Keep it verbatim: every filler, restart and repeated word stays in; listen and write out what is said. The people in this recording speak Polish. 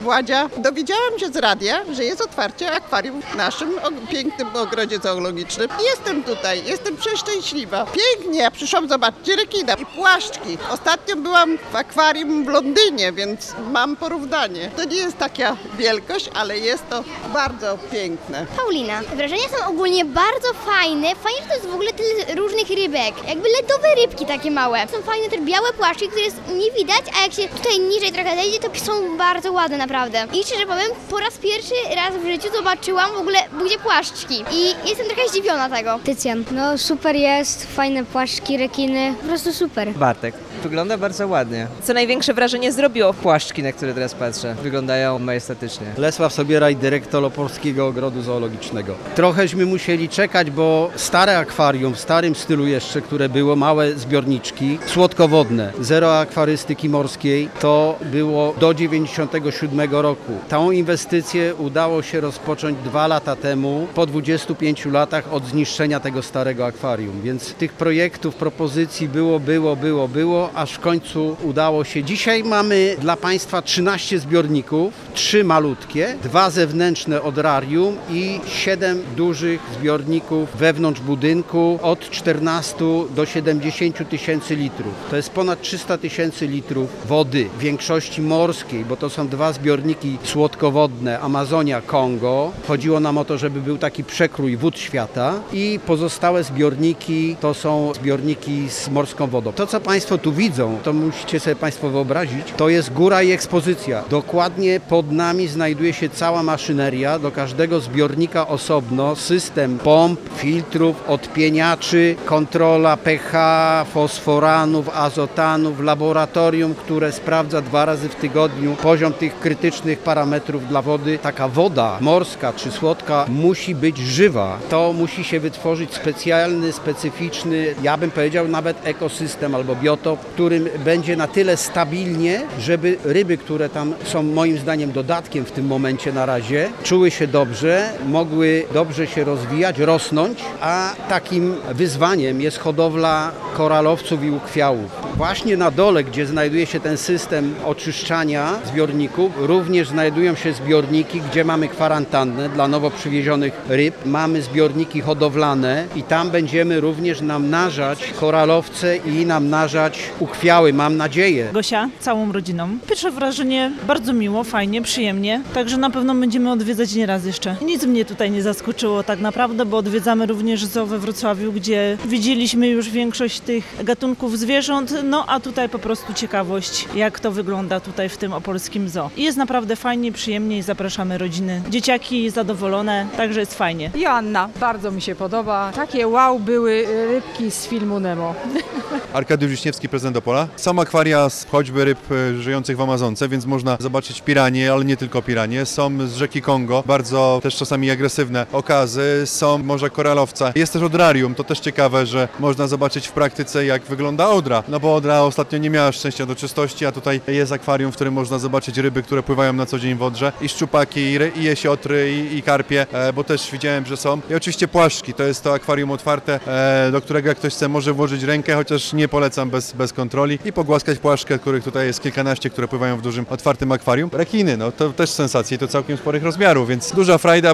Władzia, dowiedziałam się z radia, że jest otwarcie akwarium w naszym og- pięknym ogrodzie zoologicznym. Jestem tutaj, jestem przeszczęśliwa. Pięknie, ja przyszłam zobaczyć rekina i płaszczki. Ostatnio byłam w akwarium w Londynie, więc mam porównanie. To nie jest taka wielkość, ale jest to bardzo piękne. Paulina, wrażenia są ogólnie bardzo fajne. Fajnie, że to jest w ogóle tyle różnych rybek. Jakby ledowe rybki takie małe. Są fajne te białe płaszczki, które jest nie widać, a jak się tutaj niżej trochę zejdzie, to są bardzo ładne naprawdę. I szczerze powiem, po raz pierwszy raz w życiu zobaczyłam w ogóle budzie płaszczki. I jestem trochę zdziwiona tego. Tycjan, no super jest, fajne płaszczki, rekiny, po prostu super. Bartek. Wygląda bardzo ładnie. Co największe wrażenie zrobiło? Płaszczki, na które teraz patrzę, wyglądają majestatycznie. Lesław Sobieraj, dyrektor Opolskiego Ogrodu Zoologicznego. Trochęśmy musieli czekać, bo stare akwarium, w starym stylu jeszcze, które było, małe zbiorniczki, słodkowodne, zero akwarystyki morskiej, to było do dziewięćdziesiątego siódmego roku. Tą inwestycję udało się rozpocząć dwa lata temu, po dwudziestu pięciu latach od zniszczenia tego starego akwarium. Więc tych projektów, propozycji było, było, było, było, aż w końcu udało się. Dzisiaj mamy dla Państwa trzynaście zbiorników, trzy malutkie, dwa zewnętrzne odrarium i siedem dużych zbiorników wewnątrz budynku od czternastu do siedemdziesięciu tysięcy litrów. To jest ponad trzysta tysięcy litrów wody, w większości morskiej, bo to są dwa zbiorniki słodkowodne, Amazonia, Kongo. Chodziło nam o to, żeby był taki przekrój wód świata i pozostałe zbiorniki to są zbiorniki z morską wodą. To, co Państwo tu widzą, to musicie sobie Państwo wyobrazić, to jest góra i ekspozycja. Dokładnie pod nami znajduje się cała maszyneria, do każdego zbiornika osobno, system pomp, filtrów, odpieniaczy, kontrola pH, fosforanów, azotanów, laboratorium, które sprawdza dwa razy w tygodniu poziom tych krytycznych parametrów dla wody. Taka woda morska czy słodka musi być żywa. To musi się wytworzyć specjalny, specyficzny, ja bym powiedział nawet ekosystem albo biotop, w którym będzie na tyle stabilnie, żeby ryby, które tam są moim zdaniem dodatkiem w tym momencie na razie, czuły się dobrze, mogły dobrze się rozwijać, rosnąć, a takim wyzwaniem jest hodowla koralowców i ukwiałów. Właśnie na dole, gdzie znajduje się ten system oczyszczania zbiorników, również znajdują się zbiorniki, gdzie mamy kwarantannę dla nowo przywiezionych ryb, mamy zbiorniki hodowlane i tam będziemy również namnażać koralowce i namnażać ukwiały, mam nadzieję. Gosia, całą rodziną. Pierwsze wrażenie bardzo miło, fajnie, przyjemnie, także na pewno będziemy odwiedzać nieraz jeszcze. Nic mnie tutaj nie zaskoczyło tak naprawdę, bo odwiedzamy również zoo we Wrocławiu, gdzie widzieliśmy już większość tych gatunków zwierząt, no a tutaj po prostu ciekawość, jak to wygląda tutaj w tym opolskim zoo. I jest naprawdę fajnie, przyjemnie i zapraszamy rodziny. Dzieciaki zadowolone, także jest fajnie. Joanna, bardzo mi się podoba. Takie wow były rybki z filmu Nemo. Arkadiusz Wiśniewski, prezydent Opola. Są akwaria z choćby ryb e, żyjących w Amazonce, więc można zobaczyć piranie, ale nie tylko piranie. Są z rzeki Kongo, bardzo też czasami agresywne okazy. Są morza koralowca. Jest też odrarium, to też ciekawe, że można zobaczyć w praktyce, jak wygląda odra. No bo odra ostatnio nie miała szczęścia do czystości, a tutaj jest akwarium, w którym można zobaczyć ryby, które pływają na co dzień w odrze. I szczupaki, i, ry, i jesiotry, i, i karpie, e, bo też widziałem, że są. I oczywiście płaszczki, to jest to akwarium otwarte, e, do którego jak ktoś chce, może włożyć rękę, chociaż nie polecam bez, bez kontroli i pogłaskać płaszczkę, których tutaj jest kilkanaście, które pływają w dużym, otwartym akwarium. Rekiny, no to też sensacje, to całkiem sporych rozmiarów, więc duża frajda.